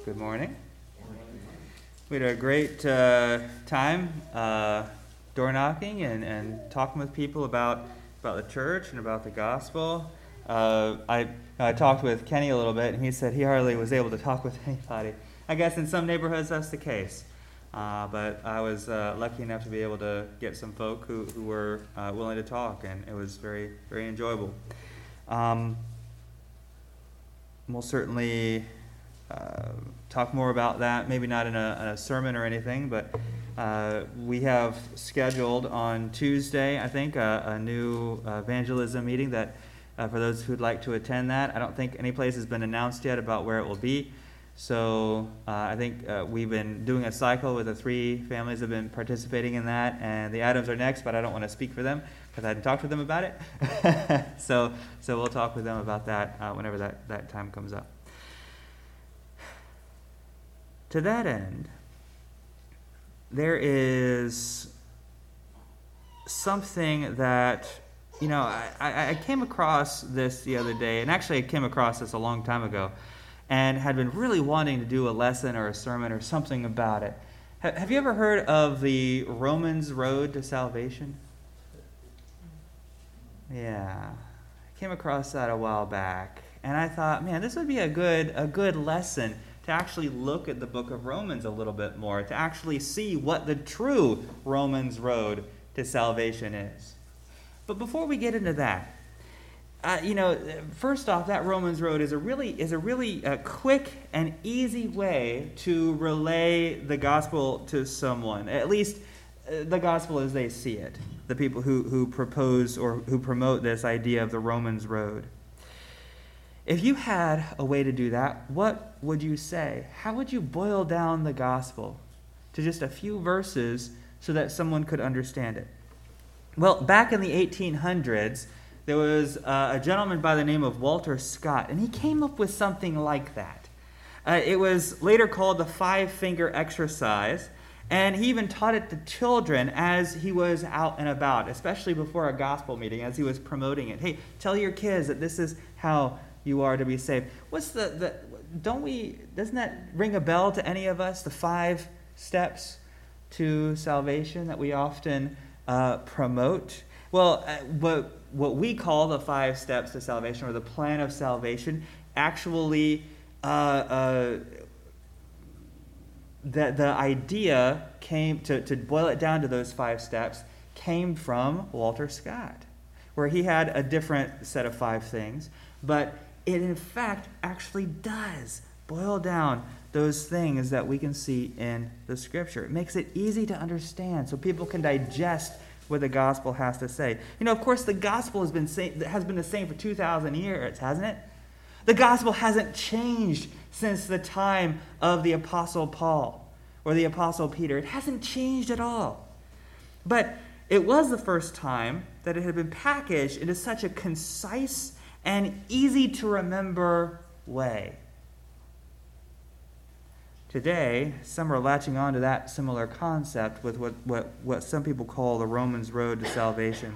Good morning. We had a great time door knocking and talking with people about the church and about the gospel. I talked with Kenny a little bit, and he said he hardly was able to talk with anybody. I guess in some neighborhoods that's the case. But I was lucky enough to be able to get some folk who were willing to talk, and it was very, very enjoyable. We'll certainly talk more about that, maybe not in a sermon or anything, but we have scheduled on Tuesday, I think, a new evangelism meeting that for those who'd like to attend that. I don't think any place has been announced yet about where it will be. So I think we've been doing a cycle with the 3 families that have been participating in that, and the Adams are next, but I don't want to speak for them because I hadn't talked with them about it. So we'll talk with them about that whenever that time comes up. To that end, there is something that, I came across this the other day, and actually I came across this a long time ago, and had been really wanting to do a lesson or a sermon or something about it. Have you ever heard of the Romans Road to Salvation? Yeah, I came across that a while back, and I thought, man, this would be a good lesson to actually look at the book of Romans a little bit more, to actually see what the true Romans road to salvation is. But before we get into that, first off, that Romans road is a really quick and easy way to relay the gospel to someone, at least the gospel as they see it, the people who propose or who promote this idea of the Romans road. If you had a way to do that, what would you say? How would you boil down the gospel to just a few verses so that someone could understand it? Well, back in the 1800s, there was a gentleman by the name of Walter Scott, and he came up with something like that. It was later called the 5-finger exercise, and he even taught it to children as he was out and about, especially before a gospel meeting, as he was promoting it. Hey, tell your kids that this is how you are to be saved. Doesn't that ring a bell to any of us, the 5 steps to salvation that we often promote? Well, what we call the 5 steps to salvation, or the plan of salvation, actually the idea came, to boil it down to those 5 steps, came from Walter Scott, where he had a different set of 5 things, but it in fact actually does boil down those things that we can see in the Scripture. It makes it easy to understand so people can digest what the gospel has to say. Of course, the gospel has been the same for 2,000 years, hasn't it? The gospel hasn't changed since the time of the Apostle Paul or the Apostle Peter. It hasn't changed at all. But it was the first time that it had been packaged into such a concise and easy to remember way. Today, some are latching on to that similar concept with what some people call the Romans road to salvation.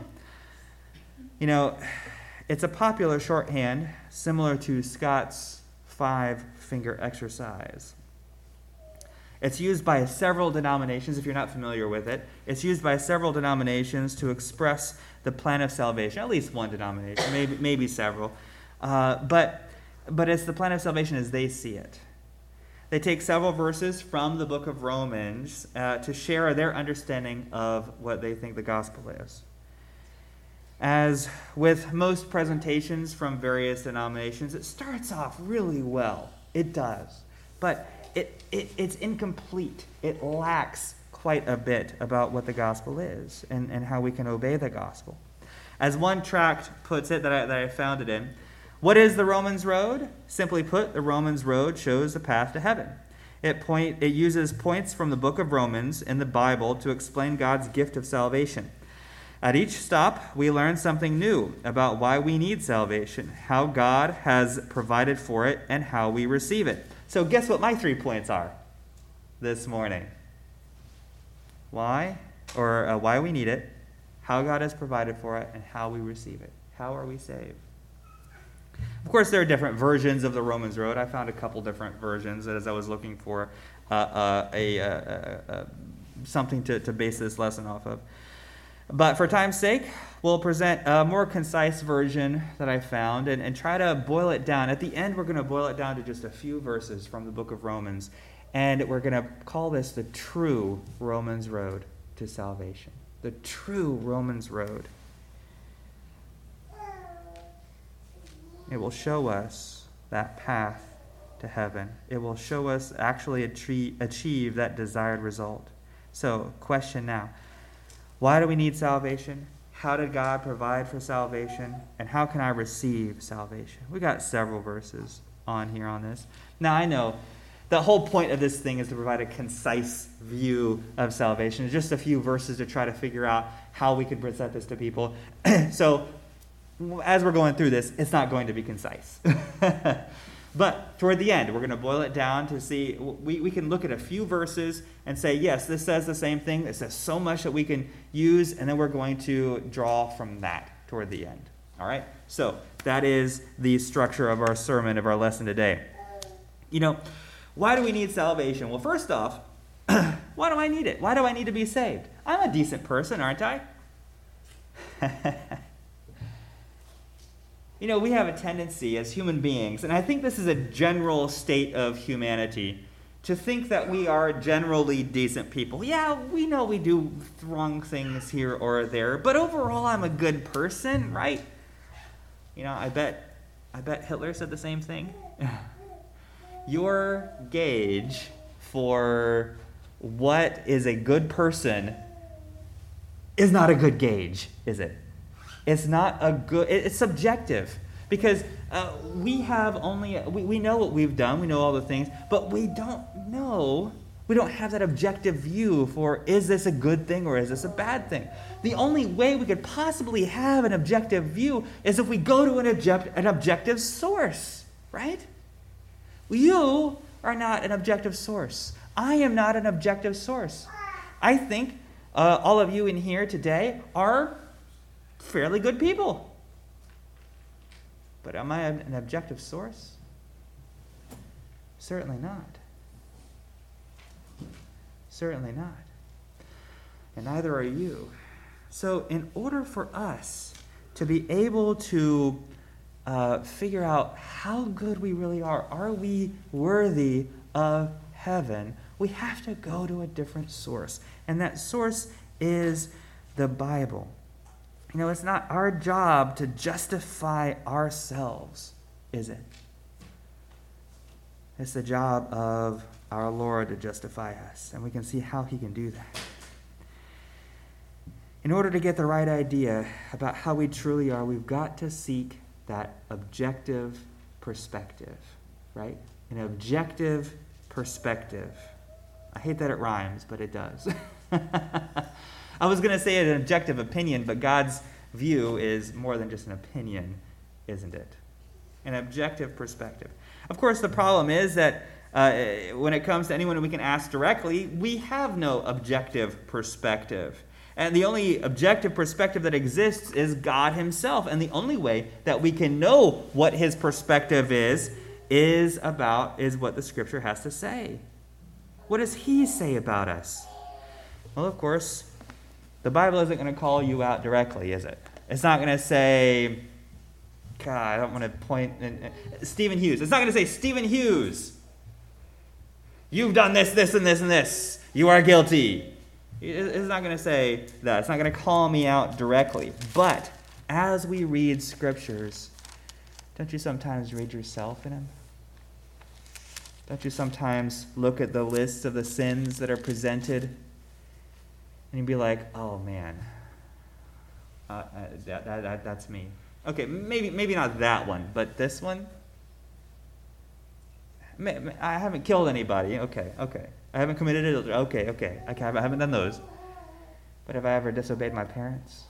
It's a popular shorthand similar to Scott's 5-finger exercise. It's used by several denominations, if you're not familiar with it. It's used by several denominations to express the plan of salvation, at least one denomination, maybe several. But it's the plan of salvation as they see it. They take several verses from the book of Romans to share their understanding of what they think the gospel is. As with most presentations from various denominations, it starts off really well. It does. But it's incomplete. It lacks quite a bit about what the gospel is and how we can obey the gospel. As one tract puts it that I found it in, what is the Romans road? Simply put, the Romans road shows the path to heaven. It uses points from the book of Romans in the Bible to explain God's gift of salvation. At each stop, we learn something new about why we need salvation, how God has provided for it, and how we receive it. So guess what my 3 points are this morning? Why we need it, how God has provided for it, and how we receive it. How are we saved? Of course, there are different versions of the Romans Road. I found a couple different versions as I was looking for something to base this lesson off of. But for time's sake, we'll present a more concise version that I found and try to boil it down. At the end, we're going to boil it down to just a few verses from the book of Romans. And we're going to call this the true Romans Road to salvation. The true Romans Road. It will show us that path to heaven. It will show us actually achieve that desired result. So, question now. Why do we need salvation? How did God provide for salvation? And how can I receive salvation? We got several verses on here on this. Now, I know the whole point of this thing is to provide a concise view of salvation. Just a few verses to try to figure out how we can present this to people. So, as we're going through this, it's not going to be concise. But toward the end, we're going to boil it down to see, we can look at a few verses and say, yes, this says the same thing. It says so much that we can use, and then we're going to draw from that toward the end. All right? So that is the structure of our sermon, of our lesson today. Why do we need salvation? Well, first off, why do I need it? Why do I need to be saved? I'm a decent person, aren't I? We have a tendency as human beings, and I think this is a general state of humanity, to think that we are generally decent people. Yeah, we know we do wrong things here or there, but overall I'm a good person, right? I bet Hitler said the same thing. Your gauge for what is a good person is not a good gauge, is it? It's not a good, it's subjective, because we know what we've done, we know all the things, but we don't have that objective view for, is this a good thing or is this a bad thing? The only way we could possibly have an objective view is if we go to an objective source, right? You are not an objective source. I am not an objective source. I think all of you in here today are fairly good people. But am I an objective source? Certainly not. Certainly not. And neither are you. So in order for us to be able to figure out how good we really are we worthy of heaven, we have to go to a different source. And that source is the Bible. It's not our job to justify ourselves, is it? It's the job of our Lord to justify us, and we can see how he can do that. In order to get the right idea about how we truly are, we've got to seek that objective perspective, right? An objective perspective. I hate that it rhymes, but it does. I was going to say an objective opinion, but God's view is more than just an opinion, isn't it? An objective perspective. Of course, the problem is that when it comes to anyone we can ask directly, we have no objective perspective. And the only objective perspective that exists is God himself. And the only way that we can know what his perspective is what the Scripture has to say. What does he say about us? Well, of course, the Bible isn't going to call you out directly, is it? It's not going to say, God, I don't want to point, Stephen Hughes. It's not going to say, Stephen Hughes, you've done this, this, and this, and this. You are guilty. It's not going to say that. It's not going to call me out directly. But as we read Scriptures, don't you sometimes read yourself in them? Don't you sometimes look at the list of the sins that are presented and you'd be like, oh man, that's me. Okay, maybe not that one, but this one? I haven't killed anybody. Okay. I haven't committed adultery. Okay. I haven't done those. But have I ever disobeyed my parents?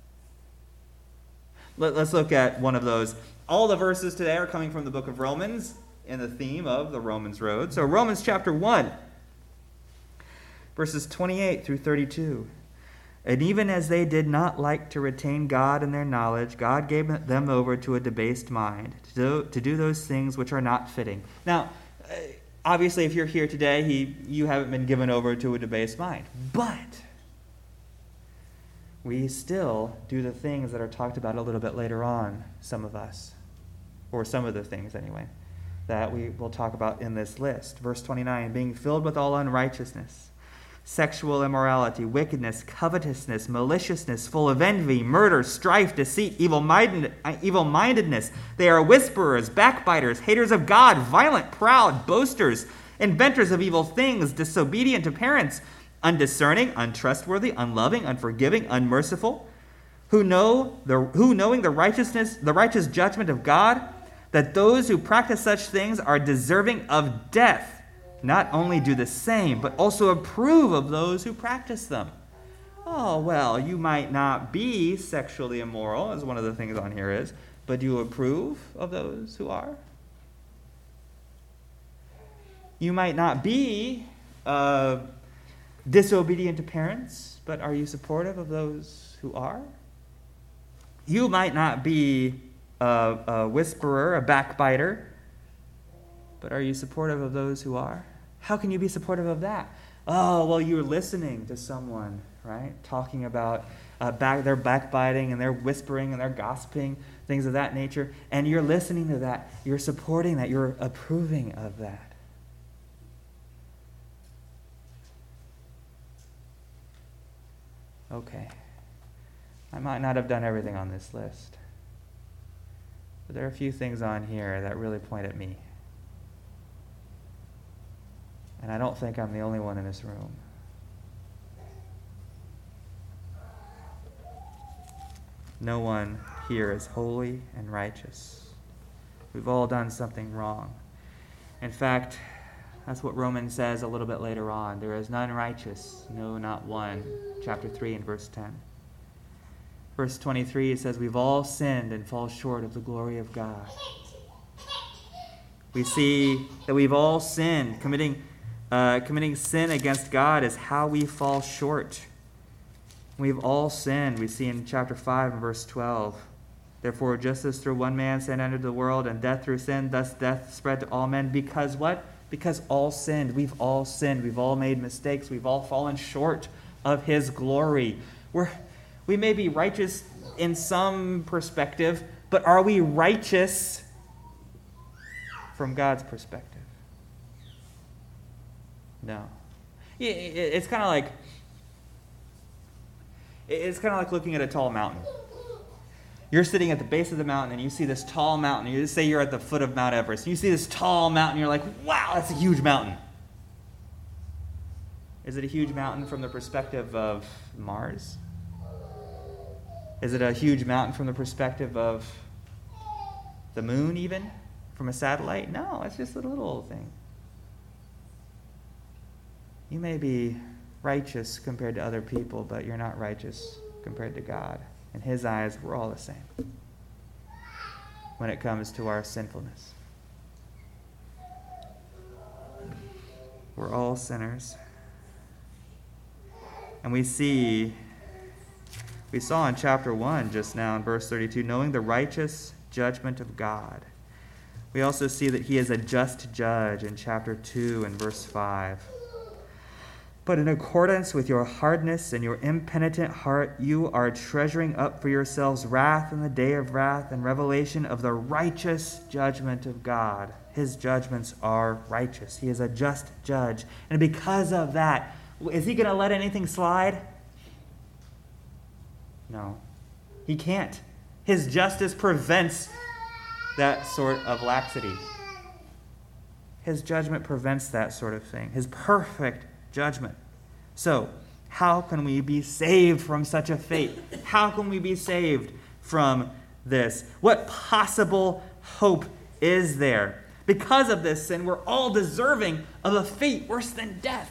Let's look at one of those. All the verses today are coming from the book of Romans in the theme of the Romans Road. So Romans chapter 1, verses 28 through 32. And even as they did not like to retain God in their knowledge, God gave them over to a debased mind to do those things which are not fitting. Now, obviously, if you're here today, you haven't been given over to a debased mind. But we still do the things that are talked about a little bit later on, some of us. Or some of the things, anyway, that we will talk about in this list. Verse 29, being filled with all unrighteousness, sexual immorality, wickedness, covetousness, maliciousness, full of envy, murder, strife, deceit, evil-mindedness. They are whisperers, backbiters, haters of God, violent, proud, boasters, inventors of evil things, disobedient to parents, undiscerning, untrustworthy, unloving, unforgiving, unmerciful, who knowing the righteous judgment of God, that those who practice such things are deserving of death, not only do the same, but also approve of those who practice them. Oh, well, you might not be sexually immoral, as one of the things on here is, but do you approve of those who are? You might not be disobedient to parents, but are you supportive of those who are? You might not be a whisperer, a backbiter, but are you supportive of those who are? How can you be supportive of that? Oh, well, you're listening to someone, right? Talking about their backbiting and their whispering and their gossiping, things of that nature. And you're listening to that. You're supporting that. You're approving of that. Okay. I might not have done everything on this list. But there are a few things on here that really point at me. And I don't think I'm the only one in this room. No one here is holy and righteous. We've all done something wrong. In fact, that's what Romans says a little bit later on. There is none righteous, no, not one. Chapter 3 and verse 10. Verse 23, it says, we've all sinned and fall short of the glory of God. We see that we've all sinned. Committing sin against God is how we fall short. We've all sinned. We see in chapter 5 and verse 12. Therefore, just as through one man sin entered the world, and death through sin, thus death spread to all men. Because what? Because all sinned. We've all sinned. We've all made mistakes. We've all fallen short of His glory. We may be righteous in some perspective, but are we righteous from God's perspective? No. It's kind of like looking at a tall mountain. You're sitting at the base of the mountain and you see this tall mountain. You say you're at the foot of Mount Everest. You see this tall mountain. You're like, wow, that's a huge mountain. Is it a huge mountain from the perspective of Mars? Is it a huge mountain from the perspective of the moon even? From a satellite? No, it's just a little old thing. You may be righteous compared to other people, but you're not righteous compared to God. In His eyes, we're all the same when it comes to our sinfulness. We're all sinners. And we saw in chapter 1 just now in verse 32, knowing the righteous judgment of God. We also see that He is a just judge in chapter 2 and verse 5. But in accordance with your hardness and your impenitent heart, you are treasuring up for yourselves wrath in the day of wrath and revelation of the righteous judgment of God. His judgments are righteous. He is a just judge. And because of that, is He going to let anything slide? No. He can't. His justice prevents that sort of laxity. His judgment prevents that sort of thing. His perfect judgment. So, how can we be saved from such a fate? How can we be saved from this? What possible hope is there? Because of this sin, we're all deserving of a fate worse than death.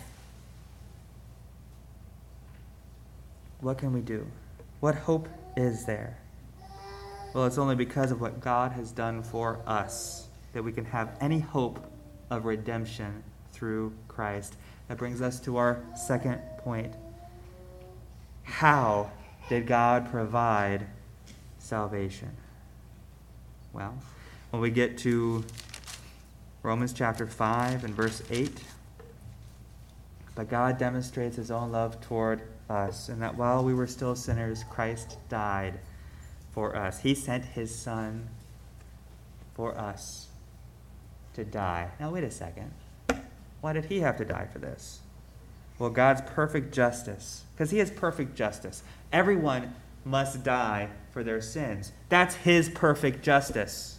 What can we do? What hope is there? Well, it's only because of what God has done for us that we can have any hope of redemption through Christ. That brings us to our second point. How did God provide salvation? Well, when we get to Romans chapter 5 and verse 8, but God demonstrates his own love toward us, and that while we were still sinners, Christ died for us. He sent his Son for us to die. Now, wait a second. Why did he have to die for this? Well, God's perfect justice, because he has perfect justice. Everyone must die for their sins. That's his perfect justice.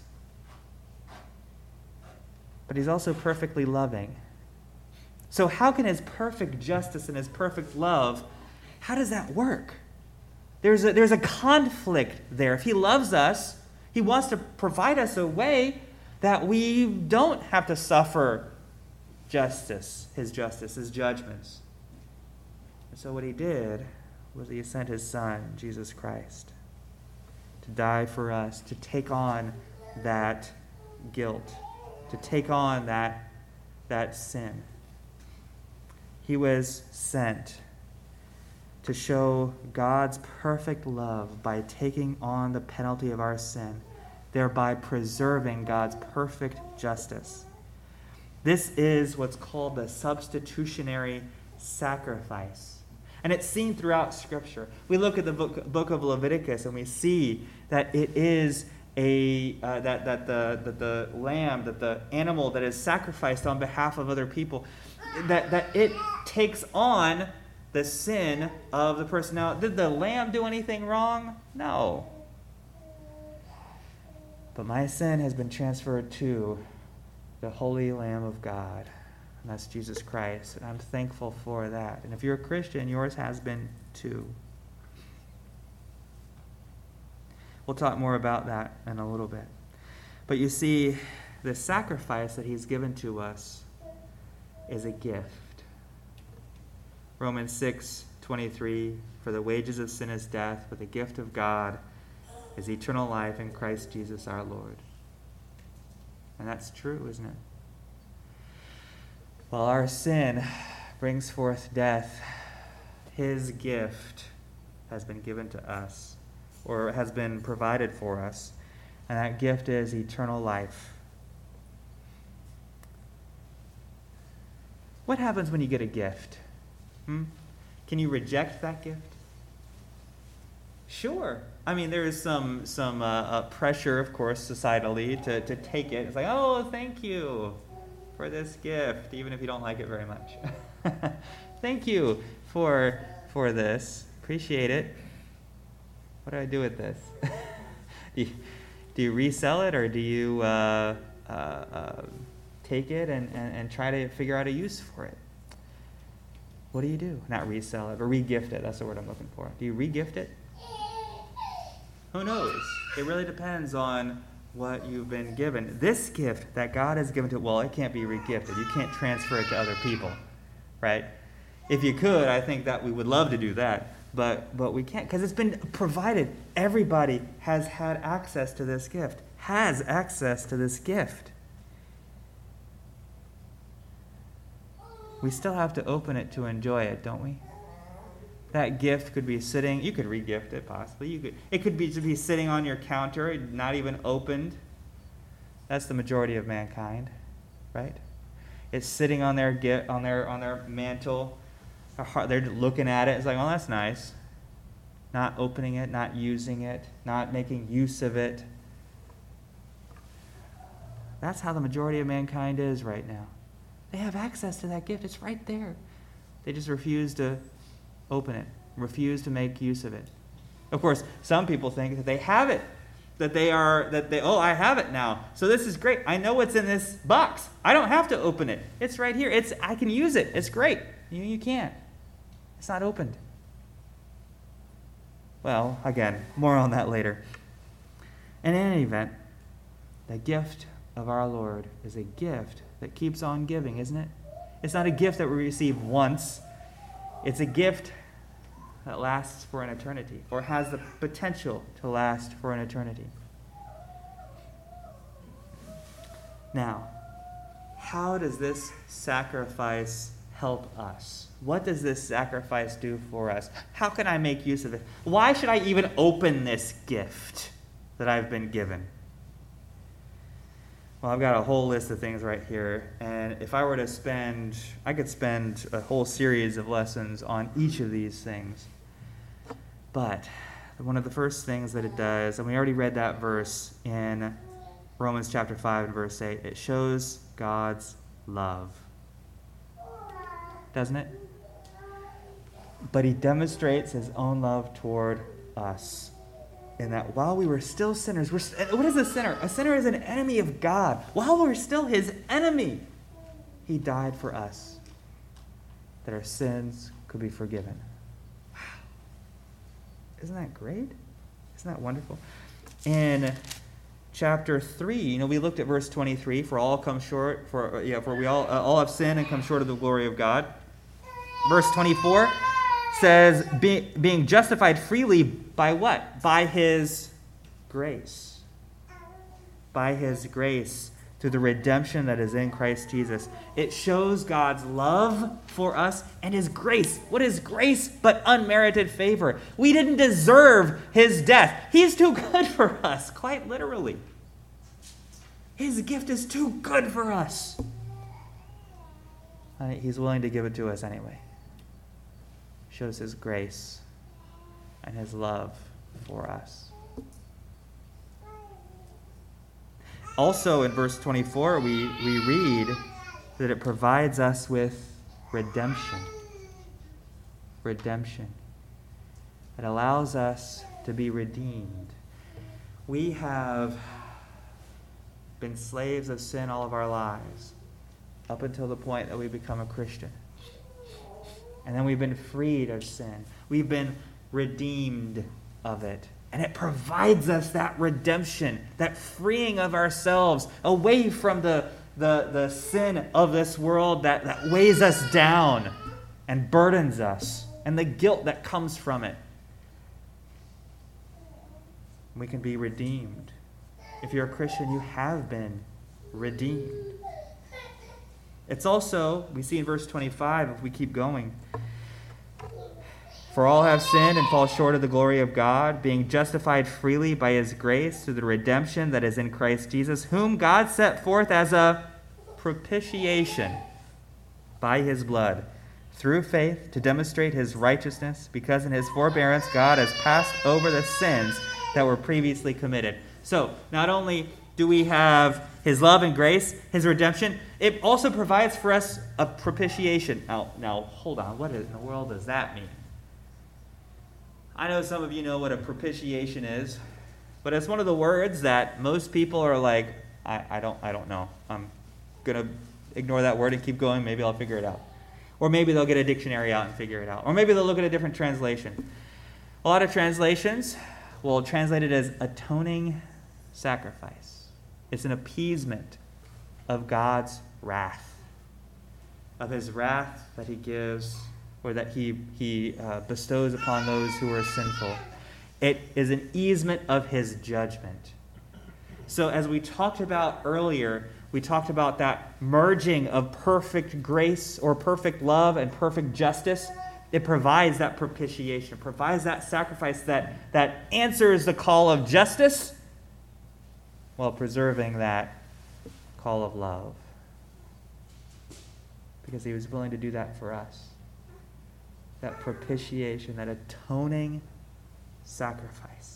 But he's also perfectly loving. So how can his perfect justice and his perfect love, how does that work? There's a conflict there. If he loves us, he wants to provide us a way that we don't have to suffer justice, his judgments. And so what he did was he sent his Son, Jesus Christ, to die for us, to take on that guilt, to take on that sin. He was sent to show God's perfect love by taking on the penalty of our sin, thereby preserving God's perfect justice. This is what's called the substitutionary sacrifice. And it's seen throughout Scripture. We look at the book of Leviticus and we see that it is that the lamb, that the animal that is sacrificed on behalf of other people, that it takes on the sin of the person. Now, did the lamb do anything wrong? No. But my sin has been transferred to the Holy Lamb of God, and that's Jesus Christ. And I'm thankful for that. And if you're a Christian, yours has been too. We'll talk more about that in a little bit. But you see, the sacrifice that he's given to us is a gift. Romans 6:23, for the wages of sin is death, but the gift of God is eternal life in Christ Jesus our Lord. And that's true, isn't it? While our sin brings forth death, his gift has been given to us, or has been provided for us, and that gift is eternal life. What happens when you get a gift? Can you reject that gift? Sure. I mean, there is some pressure, of course, societally to take it. It's like, oh, thank you for this gift, even if you don't like it very much. Thank you for this. Appreciate it. What do I do with this? do you resell it, or do you take it and try to figure out a use for it? What do you do? Not resell it, but re-gift it. That's the word I'm looking for. Do you re-gift it? Who knows? It really depends on what you've been given. This gift that God has given to, well, it can't be re-gifted. You can't transfer it to other people, right? If you could, I think that we would love to do that, but we can't, because it's been provided. Everybody has had access to this gift, We still have to open it to enjoy it, don't we? That gift could be sitting, you could re-gift it possibly. It could be sitting on your counter, not even opened. That's the majority of mankind, right? It's sitting on their mantle. They're looking at it. It's like, oh, that's nice. Not opening it, not using it, not making use of it. That's how the majority of mankind is right now. They have access to that gift. It's right there. They just refuse to open it, refuse to make use of it. Of course, some people think that they have it, I have it now. So this is great. I know what's in this box. I don't have to open it. It's right here. I can use it. It's great. You can't. It's not opened. Well, again, more on that later. In any event, the gift of our Lord is a gift that keeps on giving, isn't it? It's not a gift that we receive once. It's a gift that lasts for an eternity, or has the potential to last for an eternity. Now, how does this sacrifice help us? What does this sacrifice do for us? How can I make use of it? Why should I even open this gift that I've been given? Well, I've got a whole list of things right here, and if I were to I could spend a whole series of lessons on each of these things. But one of the first things that it does, and we already read that verse in Romans chapter 5 and verse 8, it shows God's love. Doesn't it? But he demonstrates his own love toward us in that while we were still sinners, what is a sinner? A sinner is an enemy of God. While we're still his enemy, he died for us, that our sins could be forgiven. Wow. Isn't that great? Isn't that wonderful? In chapter 3, we looked at verse 23, for all come short, for we all have sinned and come short of the glory of God. Verse 24 says, being justified freely by what? By his grace. By his grace through the redemption that is in Christ Jesus. It shows God's love for us and his grace. What is grace but unmerited favor? We didn't deserve his death. He's too good for us, quite literally. His gift is too good for us. He's willing to give it to us anyway. Shows his grace and his love for us. Also in verse 24, we read that it provides us with redemption. Redemption. It allows us to be redeemed. We have been slaves of sin all of our lives, up until the point that we become a Christian. And then we've been freed of sin. We've been redeemed of it. And it provides us that redemption, that freeing of ourselves away from the sin of this world that weighs us down and burdens us, and the guilt that comes from it. We can be redeemed. If you're a Christian, you have been redeemed. It's also, we see in verse 25, if we keep going, for all have sinned and fall short of the glory of God, being justified freely by his grace through the redemption that is in Christ Jesus, whom God set forth as a propitiation by his blood, through faith, to demonstrate his righteousness, because in his forbearance God has passed over the sins that were previously committed. So, not only do we have his love and grace, his redemption, it also provides for us a propitiation. Now hold on, what in the world does that mean? I know some of you know what a propitiation is, but it's one of the words that most people are like, I don't know. I'm going to ignore that word and keep going. Maybe I'll figure it out. Or maybe they'll get a dictionary out and figure it out. Or maybe they'll look at a different translation. A lot of translations will translate it as atoning sacrifice. It's an appeasement of God's wrath, of his wrath that he gives, or that he bestows upon those who are sinful. It is an easement of his judgment. So as we talked about earlier, we talked about that merging of perfect grace or perfect love and perfect justice. It provides that propitiation, provides that sacrifice that answers the call of justice while preserving that call of love. Because he was willing to do that for us. That propitiation, that atoning sacrifice.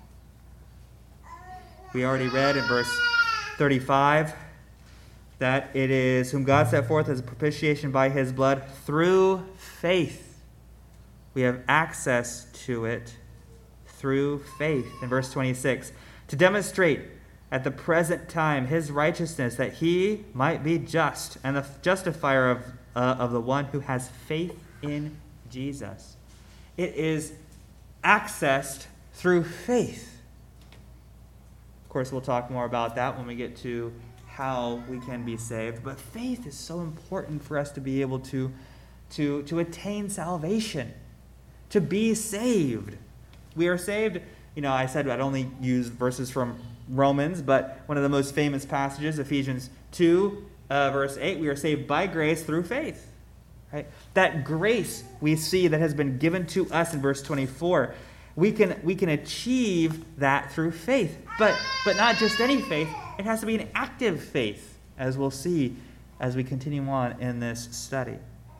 We already read in verse 35 that it is whom God set forth as a propitiation by his blood through faith. We have access to it through faith. In verse 26, to demonstrate at the present time his righteousness, that he might be just and the justifier of the one who has faith in Jesus. It is accessed through faith. Of course, we'll talk more about that when we get to how we can be saved. But faith is so important for us to be able to attain salvation, to be saved. We are saved. I said I'd only use verses from Romans, but one of the most famous passages, Ephesians 2, verse 8, we are saved by grace through faith. right? That grace we see that has been given to us in verse 24, we can achieve that through faith. But not just any faith. It has to be an active faith, as we'll see as we continue on in this study.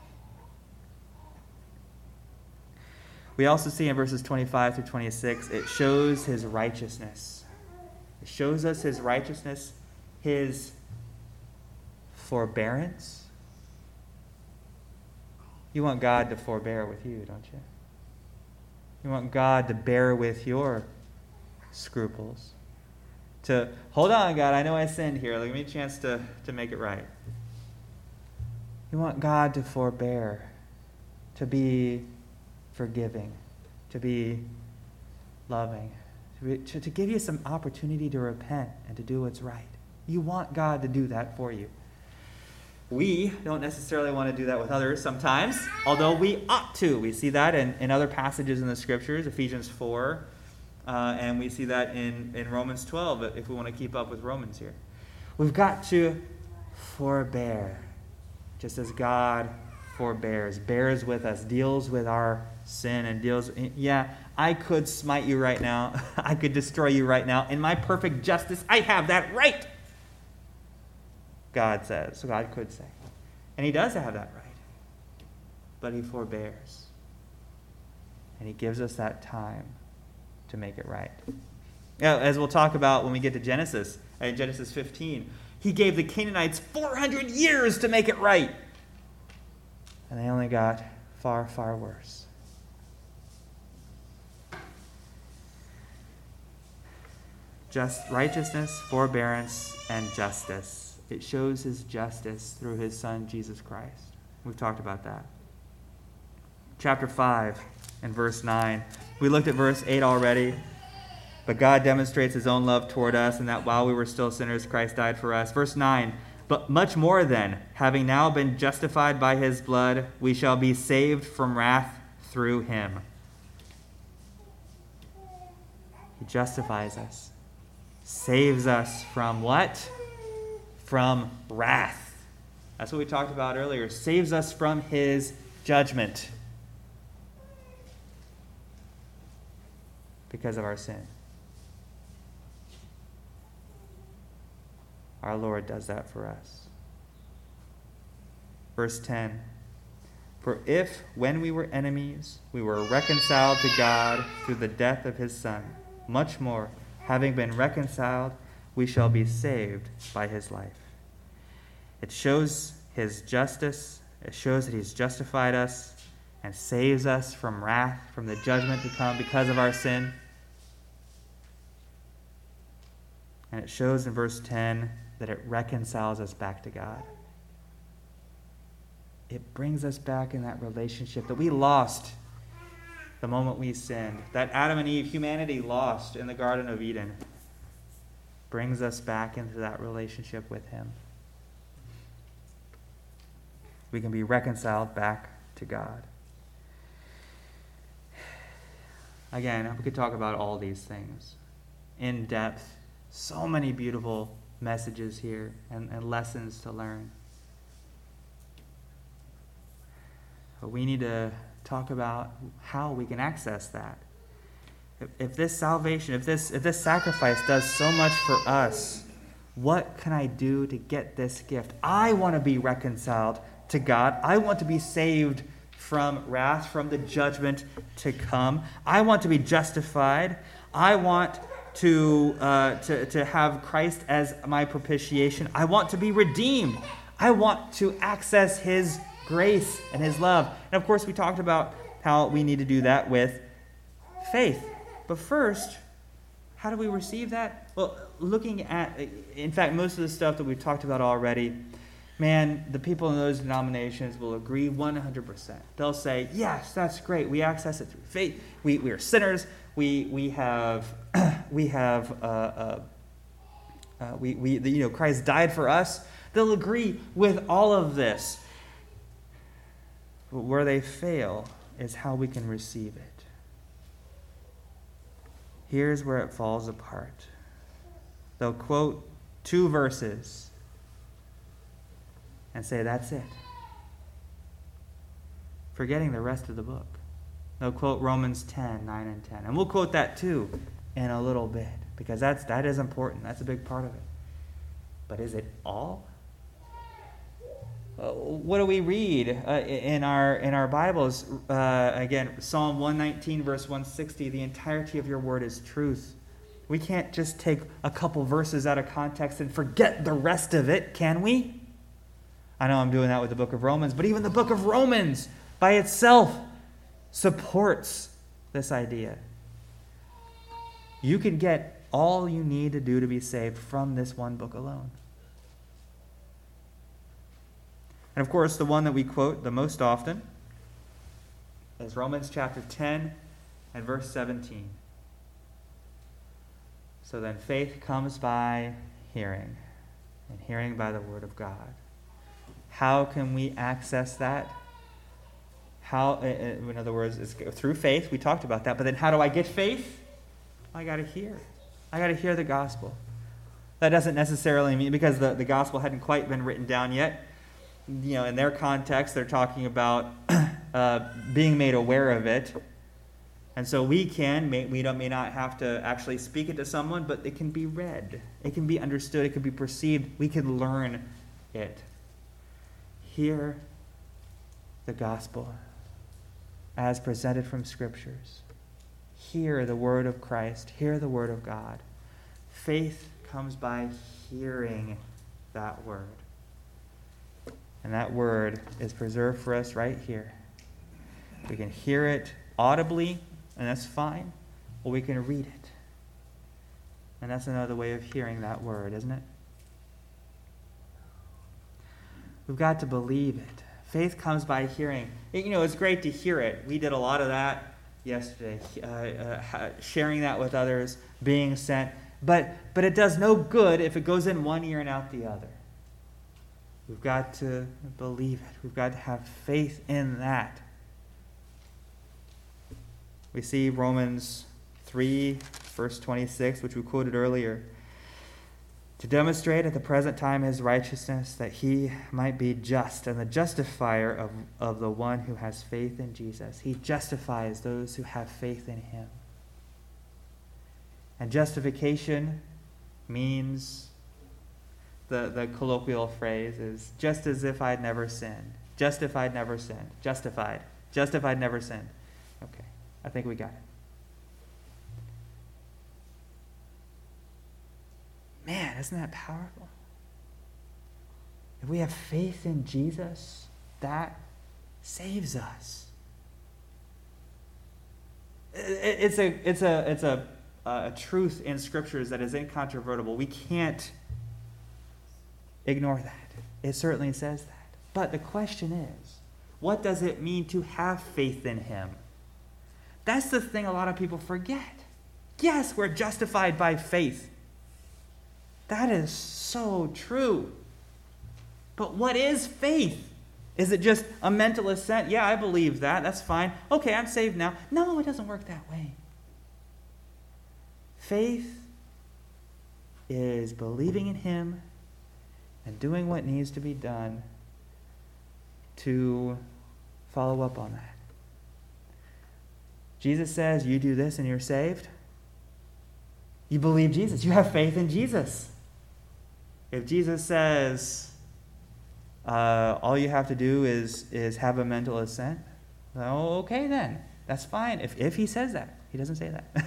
We also see in verses 25 through 26, it shows his righteousness. It shows us his righteousness, his forbearance. You want God to forbear with you, don't you? You want God to bear with your scruples. To, hold on, God, I know I sinned here. Give me a chance to make it right. You want God to forbear, to be forgiving, to be loving, to give you some opportunity to repent and to do what's right. You want God to do that for you. We don't necessarily want to do that with others sometimes, although we ought to. We see that in other passages in the Scriptures, Ephesians 4, and we see that in Romans 12, if we want to keep up with Romans here. We've got to forbear, just as God forbears, bears with us, deals with our sin, and deals, yeah, I could smite you right now. I could destroy you right now. In my perfect justice, I have that right. God says. So God could say. And he does have that right. But he forbears. And he gives us that time to make it right. Now, as we'll talk about when we get to Genesis, in Genesis 15, he gave the Canaanites 400 years to make it right. And they only got far, far worse. Just righteousness, forbearance, and justice. It shows his justice through his Son, Jesus Christ. We've talked about that. Chapter 5 and verse 9. We looked at verse 8 already. But God demonstrates his own love toward us, and that while we were still sinners, Christ died for us. Verse 9. But much more then, having now been justified by his blood, we shall be saved from wrath through him. He justifies us. Saves us from what? From wrath. That's what we talked about earlier. Saves us from his judgment because of our sin. Our Lord does that for us. Verse 10. For if, when we were enemies, we were reconciled to God through the death of his Son, much more, having been reconciled, we shall be saved by his life. It shows his justice. It shows that he's justified us and saves us from wrath, from the judgment to come because of our sin. And it shows in verse 10 that it reconciles us back to God. It brings us back in that relationship that we lost the moment we sinned. That Adam and Eve, humanity lost in the Garden of Eden, brings us back into that relationship with him. We can be reconciled back to God. Again, we could talk about all these things in depth. So many beautiful messages here and lessons to learn. But we need to talk about how we can access that. If this salvation, if this sacrifice does so much for us, what can I do to get this gift? I want to be reconciled to God. I want to be saved from wrath, from the judgment to come. I want to be justified. I want to have Christ as my propitiation. I want to be redeemed. I want to access his grace and his love. And of course, we talked about how we need to do that with faith. But first, how do we receive that? Well, looking at, in fact, most of the stuff that we've talked about already, man, the people in those denominations will agree 100%. They'll say, yes, that's great. We access it through faith. We are sinners. Christ died for us. They'll agree with all of this. But where they fail is how we can receive it. Here's where it falls apart. They'll quote 2 verses and say, that's it. forgetting the rest of the book. They'll quote Romans 10, 9 and 10. And we'll quote that too in a little bit, because that is important. That's a big part of it. But is it all? What do we read in our Bibles? Again, Psalm 119, verse 160, the entirety of your word is truth. We can't just take a couple verses out of context and forget the rest of it, can we? I know I'm doing that with the book of Romans, but even the book of Romans by itself supports this idea. You can get all you need to do to be saved from this one book alone. And of course, the one that we quote the most often is Romans chapter 10 and verse 17. So then faith comes by hearing, and hearing by the word of God. How can we access that? How, in other words, it's through faith. We talked about that. But then how do I get faith? I got to hear. I got to hear the gospel. That doesn't necessarily mean, because the gospel hadn't quite been written down yet. You know, in their context, they're talking about being made aware of it. And so we may not have to actually speak it to someone, but it can be read. It can be understood. It can be perceived. We can learn it. Hear the gospel as presented from Scriptures. Hear the word of Christ. Hear the word of God. Faith comes by hearing that word. And that word is preserved for us right here. We can hear it audibly, and that's fine, or we can read it. And that's another way of hearing that word, isn't it? We've got to believe it. Faith comes by hearing. You know, it's great to hear it. We did a lot of that yesterday, sharing that with others, being sent. But it does no good if it goes in one ear and out the other. We've got to believe it. We've got to have faith in that. We see Romans 3, verse 26, which we quoted earlier. To demonstrate at the present time his righteousness, that he might be just and the justifier of the one who has faith in Jesus. He justifies those who have faith in him. And justification means, the colloquial phrase is, just as if I'd never sinned. Just if I'd never sinned. Justified. Just if I'd never sinned. Okay, I think we got it. Man, isn't that powerful? If we have faith in Jesus, that saves us. It's a truth in Scriptures that is incontrovertible. We can't ignore that. It certainly says that. But the question is, what does it mean to have faith in him? That's the thing a lot of people forget. Yes, we're justified by faith. That is so true. But what is faith? Is it just a mental assent? Yeah, I believe that. That's fine. Okay, I'm saved now. No, it doesn't work that way. Faith is believing in him and doing what needs to be done to follow up on that. Jesus says, you do this and you're saved. You believe Jesus. You have faith in Jesus. If Jesus says, all you have to do is have a mental assent, well, okay then. That's fine. If he says that. He doesn't say that.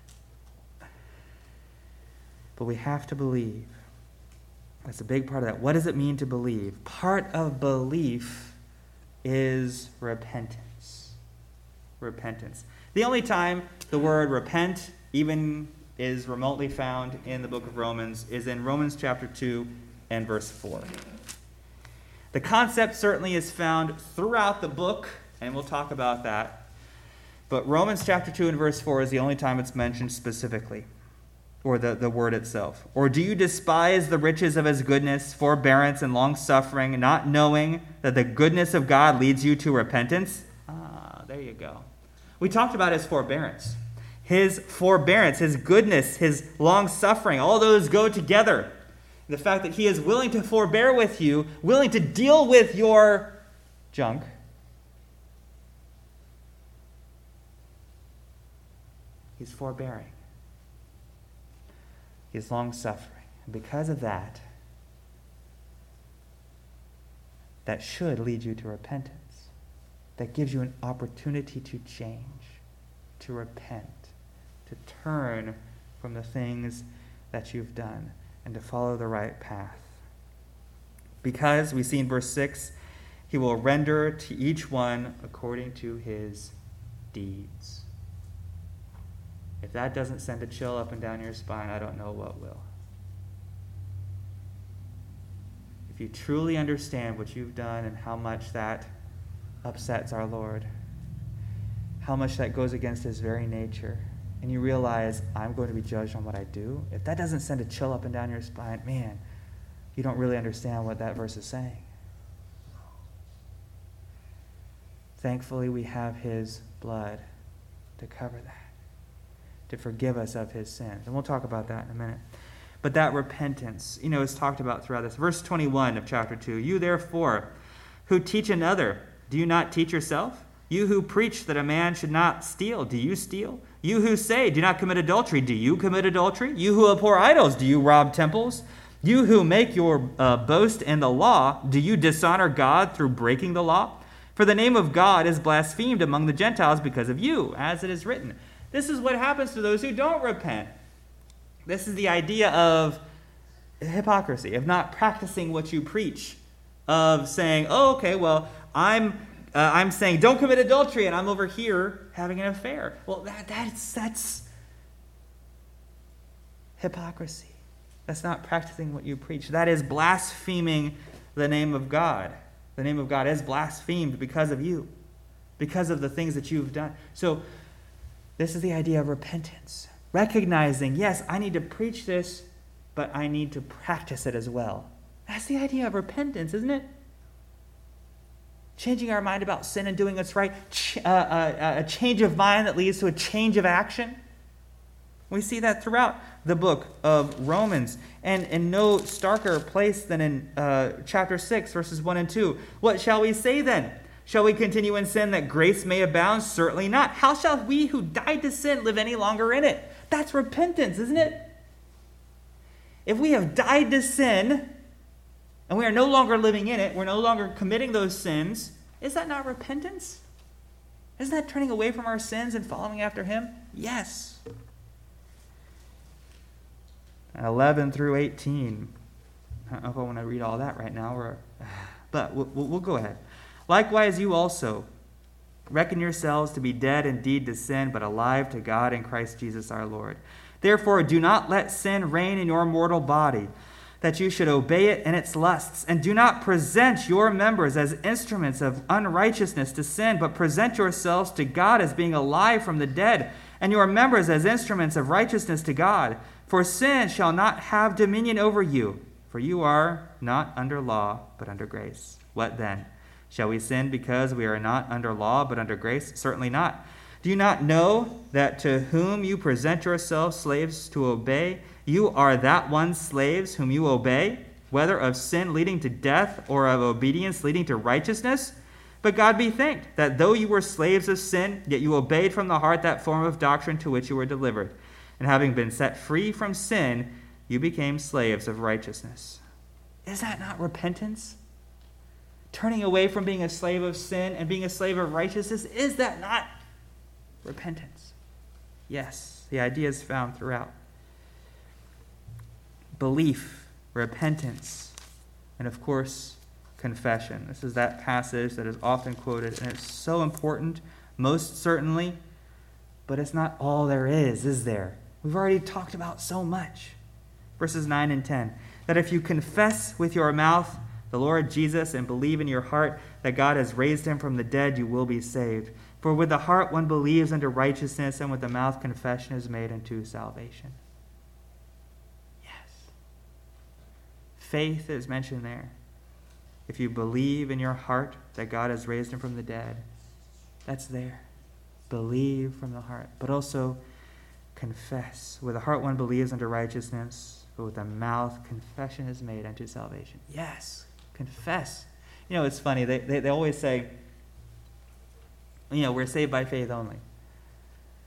But we have to believe. That's a big part of that. What does it mean to believe? Part of belief is repentance. Repentance. The only time the word repent even is remotely found in the book of Romans is in Romans chapter 2 and verse 4. The concept certainly is found throughout the book, and we'll talk about that. But Romans chapter 2 and verse 4 is the only time it's mentioned specifically, or the word itself. Or do you despise the riches of his goodness, forbearance, and long-suffering, not knowing that the goodness of God leads you to repentance? There you go. We talked about his forbearance. His forbearance, his goodness, his long-suffering, all those go together. The fact that he is willing to forbear with you, willing to deal with your junk, He's forbearing. He's long-suffering. And because of that, that should lead you to repentance. That gives you an opportunity to change, to repent, to turn from the things that you've done and to follow the right path. Because, we see in verse 6, he will render to each one according to his deeds. If that doesn't send a chill up and down your spine, I don't know what will. If you truly understand what you've done and how much that upsets our Lord, how much that goes against his very nature, and you realize, I'm going to be judged on what I do, if that doesn't send a chill up and down your spine, man, you don't really understand what that verse is saying. Thankfully, we have his blood to cover that, to forgive us of his sins. And we'll talk about that in a minute. But that repentance, is talked about throughout this. Verse 21 of chapter 2, you therefore who teach another, do you not teach yourself? You who preach that a man should not steal, do you steal? You who say, do not commit adultery, do you commit adultery? You who abhor idols, do you rob temples? You who make your boast in the law, do you dishonor God through breaking the law? For the name of God is blasphemed among the Gentiles because of you, as it is written. This is what happens to those who don't repent. This is the idea of hypocrisy, of not practicing what you preach, of saying, oh, okay, well, I'm saying don't commit adultery, and I'm over here having an affair. Well, that's hypocrisy. That's not practicing what you preach. That is blaspheming the name of God. The name of God is blasphemed because of you, because of the things that you've done. So this is the idea of repentance. Recognizing, yes, I need to preach this, but I need to practice it as well. That's the idea of repentance, isn't it? Changing our mind about sin and doing what's right. A change of mind that leads to a change of action. We see that throughout the book of Romans, and in no starker place than in chapter 6, verses 1 and 2. What shall we say then? Shall we continue in sin that grace may abound? Certainly not. How shall we who died to sin live any longer in it? That's repentance, isn't it? If we have died to sin, and we are no longer living in it, we're no longer committing those sins, is that not repentance? Isn't that turning away from our sins and following after him? Yes. 11 through 18. I don't know if I want to read all that right now, but we'll go ahead. Likewise, you also reckon yourselves to be dead indeed to sin, but alive to God in Christ Jesus our Lord. Therefore, do not let sin reign in your mortal body, that you should obey it in its lusts. And do not present your members as instruments of unrighteousness to sin, but present yourselves to God as being alive from the dead, and your members as instruments of righteousness to God. For sin shall not have dominion over you, for you are not under law, but under grace. What then? Shall we sin because we are not under law, but under grace? Certainly not. Do you not know that to whom you present yourselves slaves to obey, you are that one slaves whom you obey, whether of sin leading to death or of obedience leading to righteousness? But God be thanked that though you were slaves of sin, yet you obeyed from the heart that form of doctrine to which you were delivered. And having been set free from sin, you became slaves of righteousness. Is that not repentance? Turning away from being a slave of sin and being a slave of righteousness, is that not repentance? Yes, the idea is found throughout. Belief, repentance, and of course, confession. This is that passage that is often quoted, and it's so important, most certainly, but it's not all there is there? We've already talked about so much. Verses 9 and 10, that if you confess with your mouth the Lord Jesus and believe in your heart that God has raised him from the dead, you will be saved. For with the heart one believes unto righteousness, and with the mouth confession is made unto salvation. Yes. Faith is mentioned there. If you believe in your heart that God has raised him from the dead, that's there. Believe from the heart. But also confess. With the heart one believes unto righteousness, but with the mouth confession is made unto salvation. Yes. Confess. It's funny. They always say, we're saved by faith only.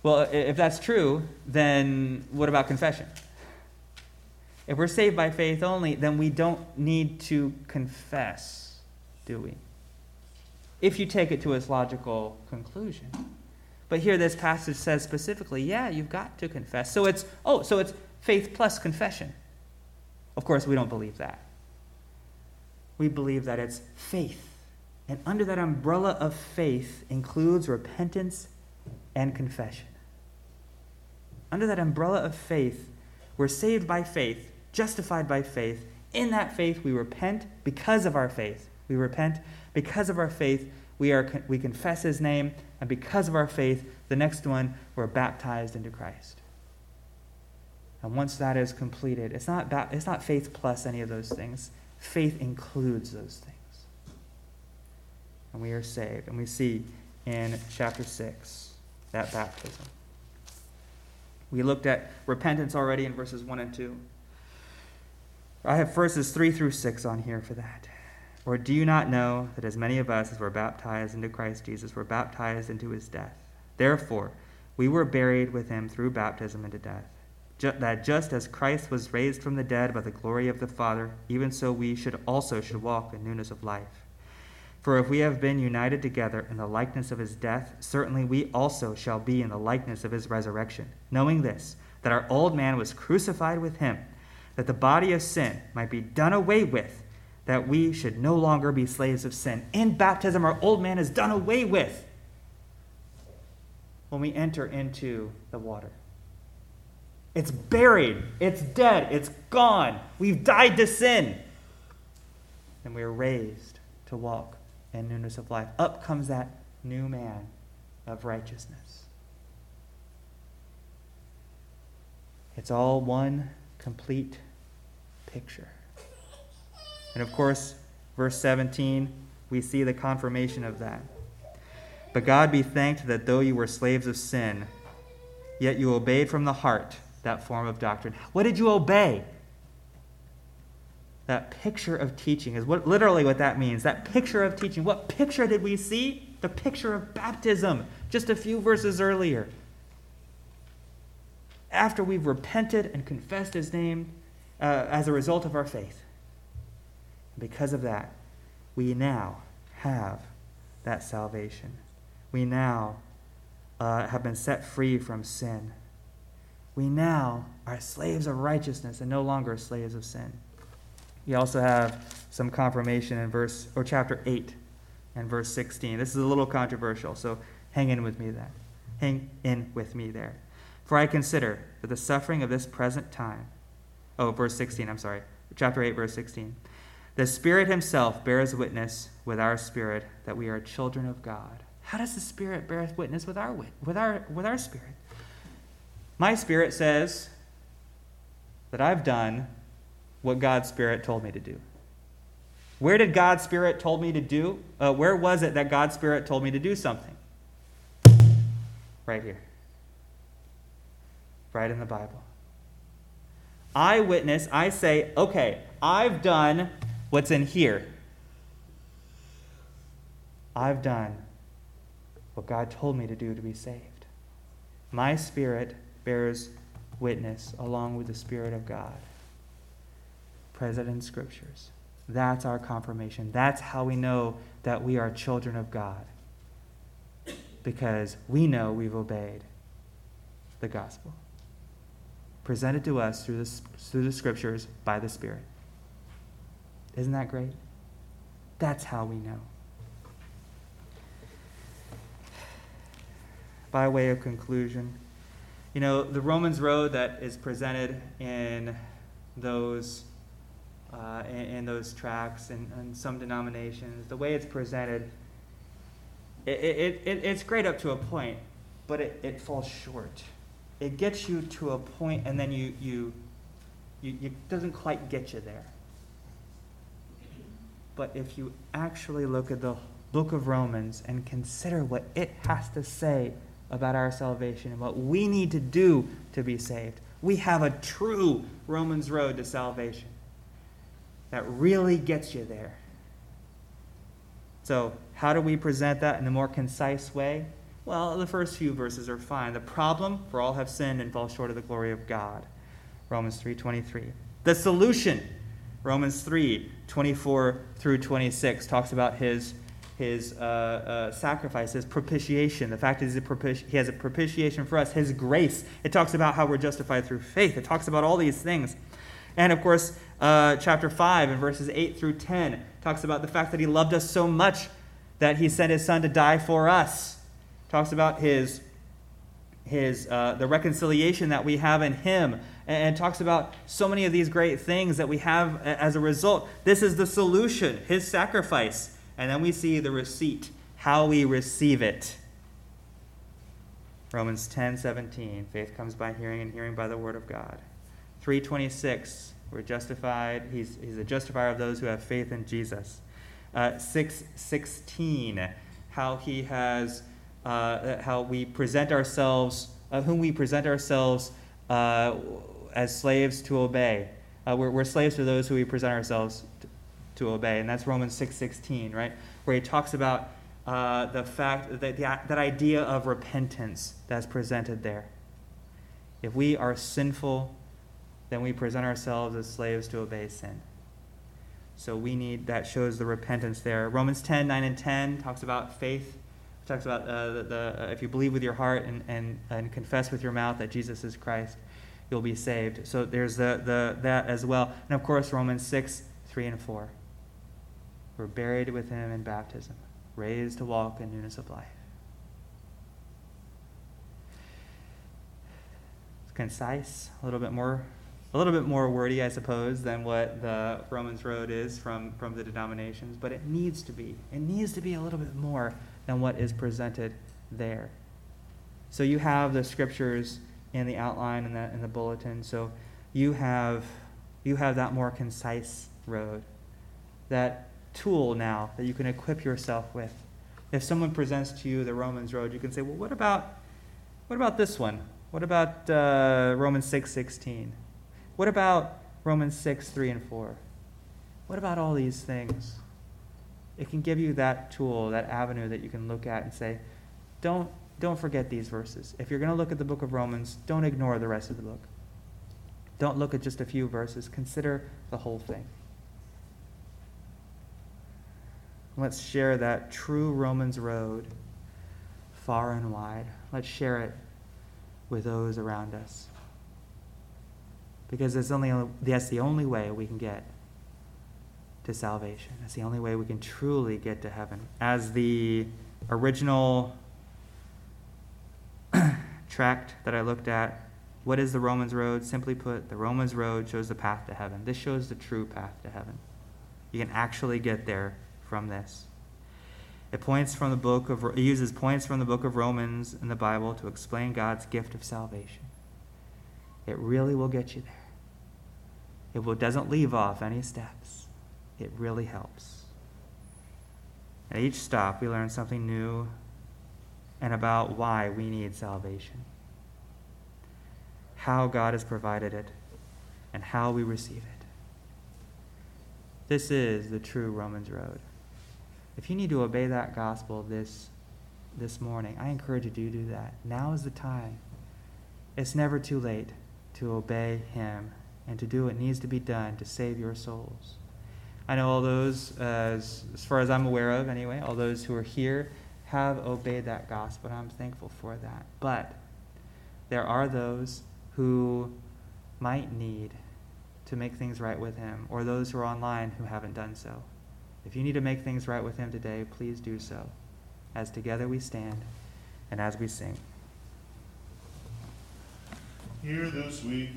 Well, if that's true, then what about confession? If we're saved by faith only, then we don't need to confess, do we? If you take it to its logical conclusion. But here this passage says specifically, yeah, you've got to confess. So it's faith plus confession. Of course, we don't believe that. We believe that it's faith. And under that umbrella of faith includes repentance and confession. Under that umbrella of faith, we're saved by faith, justified by faith. In that faith, we repent because of our faith. We repent because of our faith. We confess his name, and because of our faith, the next one, we're baptized into Christ. And once that is completed, it's not faith plus any of those things. Faith includes those things. And we are saved. And we see in chapter 6 that baptism. We looked at repentance already in verses 1 and 2. I have verses 3 through 6 on here for that. Or do you not know that as many of us as were baptized into Christ Jesus were baptized into his death? Therefore, we were buried with him through baptism into death, that just as Christ was raised from the dead by the glory of the Father, even so we should walk in newness of life. For if we have been united together in the likeness of his death, certainly we also shall be in the likeness of his resurrection, knowing this, that our old man was crucified with him, that the body of sin might be done away with, that we should no longer be slaves of sin. In baptism, our old man is done away with when we enter into the water. It's buried. It's dead. It's gone. We've died to sin. And we are raised to walk in newness of life. Up comes that new man of righteousness. It's all one complete picture. And of course, verse 17, we see the confirmation of that. But God be thanked that though you were slaves of sin, yet you obeyed from the heart that form of doctrine. What did you obey? That picture of teaching is literally what that means. That picture of teaching. What picture did we see? The picture of baptism, just a few verses earlier. After we've repented and confessed his name as a result of our faith. Because of that, we now have that salvation. We now have been set free from sin. We now are slaves of righteousness and no longer slaves of sin. We also have some confirmation in chapter 8 and verse 16. This is a little controversial, so hang in with me there. For I consider that the suffering of this present time, verse 16, I'm sorry, chapter 8, verse 16. The Spirit himself bears witness with our spirit that we are children of God. How does the Spirit bear witness with our spirit? My spirit says that I've done what God's Spirit told me to do. Where did God's Spirit told me to do? Where was it that God's Spirit told me to do something? Right here. Right in the Bible. I witness, I say, okay, I've done what's in here. I've done what God told me to do to be saved. My spirit bears witness along with the Spirit of God. Present in Scriptures. That's our confirmation. That's how we know that we are children of God. Because we know we've obeyed the gospel. Presented to us through the Scriptures by the Spirit. Isn't that great? That's how we know. By way of conclusion, the Romans road that is presented in those tracts and some denominations, the way it's presented, it's great up to a point, but it falls short. It gets you to a point, and then you doesn't quite get you there. But if you actually look at the book of Romans and consider what it has to say about our salvation and what we need to do to be saved, we have a true Romans road to salvation that really gets you there. So how do we present that in a more concise way? Well, the first few verses are fine. The problem, for all have sinned and fall short of the glory of God. Romans 3:23. The solution, Romans 3:24 through 26, talks about his sacrifice, his propitiation, the fact that he has a propitiation for us, his grace. It talks about how we're justified through faith. It talks about all these things. And of course, chapter 5 and verses 8 through 10 talks about the fact that he loved us so much that he sent his son to die for us. Talks about the reconciliation that we have in him, and talks about so many of these great things that we have as a result. This is the solution, his sacrifice. And then we see the receipt, how we receive it. Romans 10:17, faith comes by hearing, and hearing by the word of God. 3:26, we're justified. He's a justifier of those who have faith in Jesus. 6:16, how he has, how we present ourselves, whom we present ourselves as slaves to obey. We're slaves to those who we present ourselves to obey, and that's Romans 6:16, right? Where he talks about the fact that idea of repentance that's presented there. If we are sinful, then we present ourselves as slaves to obey sin. So that shows the repentance there. Romans 10:9 and 10 talks about faith. It talks about if you believe with your heart and confess with your mouth that Jesus is Christ, you'll be saved. So there's that as well. And of course, Romans 6:3 and 4. We're buried with him in baptism, raised to walk in newness of life. It's concise, a little bit more wordy, I suppose, than what the Romans Road is from the denominations, but it needs to be. It needs to be a little bit more than what is presented there. So you have the scriptures in the outline and in the bulletin. So you have that more concise road, that tool now that you can equip yourself with. If someone presents to you the Romans Road, you can say, well, what about this one? What about Romans 6:16? What about Romans 6:3 and 4? What about all these things? It can give you that tool, that avenue that you can look at and say, don't forget these verses. If you're going to look at the book of Romans, don't ignore the rest of the book. Don't look at just a few verses. Consider the whole thing. Let's share that true Romans road far and wide. Let's share it with those around us. Because that's the only way we can get to salvation. That's the only way we can truly get to heaven. As the original tract that I looked at, what is the Romans road? Simply put, the Romans road shows the path to heaven. This shows the true path to heaven. You can actually get there from this. It uses points from the book of Romans in the Bible to explain God's gift of salvation. It really will get you there. It doesn't leave off any steps. It really helps. At each stop, we learn something new and about why we need salvation, how God has provided it, and how we receive it. This is the true Romans road. If you need to obey that gospel this morning, I encourage you to do that. Now is the time. It's never too late to obey him and to do what needs to be done to save your souls. I know all those, as far as I'm aware of anyway, all those who are here have obeyed that gospel, and I'm thankful for that. But there are those who might need to make things right with him, or those who are online who haven't done so. If you need to make things right with him today, please do so, as together we stand and as we sing. Hear the sweet